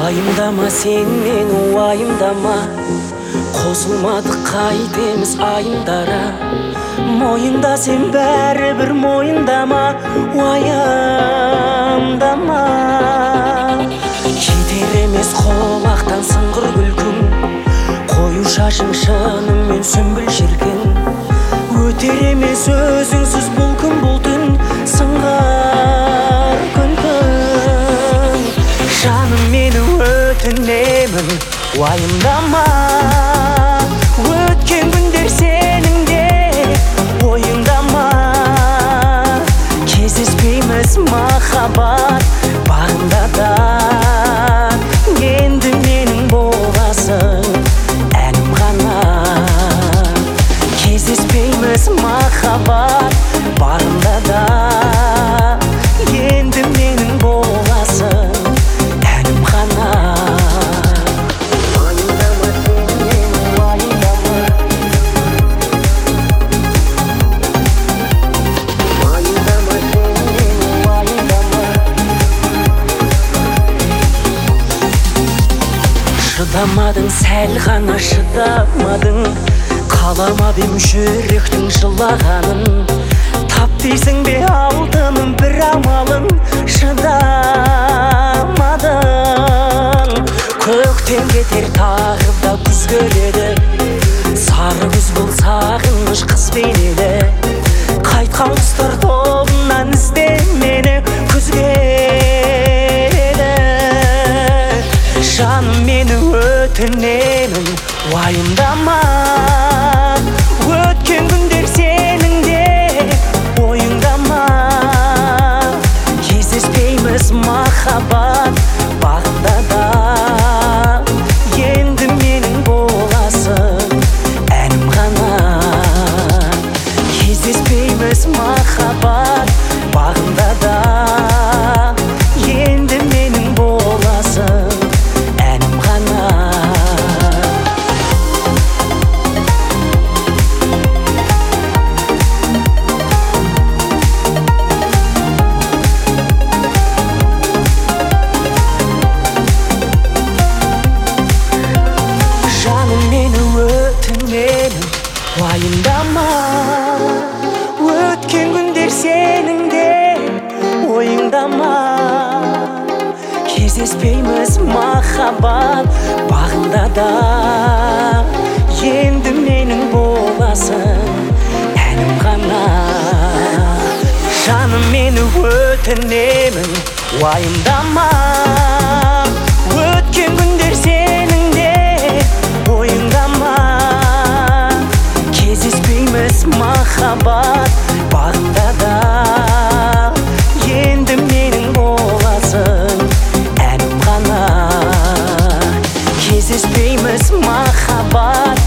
Уайымдама сен мені уайымдама, қосылмадық қайтеміз айындара. Мойында сен бәрібір мойындама, уайымдама. Кетер емес қолақтан сыңғыр күлкің, қою шашың шынымен сүмбіл шіркін. Өтер емес өзіңсіз бұл күн бұл түн, сыңғыр күлкің. Жаным мені өтінемін, уайымдама. Өткен күндер сенің де ойыңдама. Кездеспейміз махаббат бағында да, енді менің боласың әнім ғана. Кездеспейміз махаббат бағында да, енді менің боласың әнім ғана. Уайымдама сен мені уайымдама, уайымдама сен мені уайымдама. Шыдамадың, сәл ғана шыдамадың, қаламап ем жүректің жылағанын. Тап дейсің бе алтыным бір амалын, шыдамадың. Көктем кетер тағы да күз келеді, сары күз бұл сағыныш қыз бейнелі. Қайтқан құстар тобынан ізде мені күз келеді. Жаным мені өтінемін, уайымдама. Өткен күндер сенің де ойыңдама. Кездеспейміз махаббат бағында да, енді менің боласың әнім ғана. Кездеспейміз махаббат бағында да, енді менің боласың әнім ғана. Жаным мені өтінемін, уайымдама. Өткен күндер сенің де ойыңдама. Кездеспейміз махаббат бағында да, енді менің боласың әнім ғана. Жаным мені өтінемін, уайымдама. Өткен күндер сенің де ойыңдама. Кездеспейміз махаббат бағында да, енді менің боласың әнім ғана. Кездеспейміз махаббат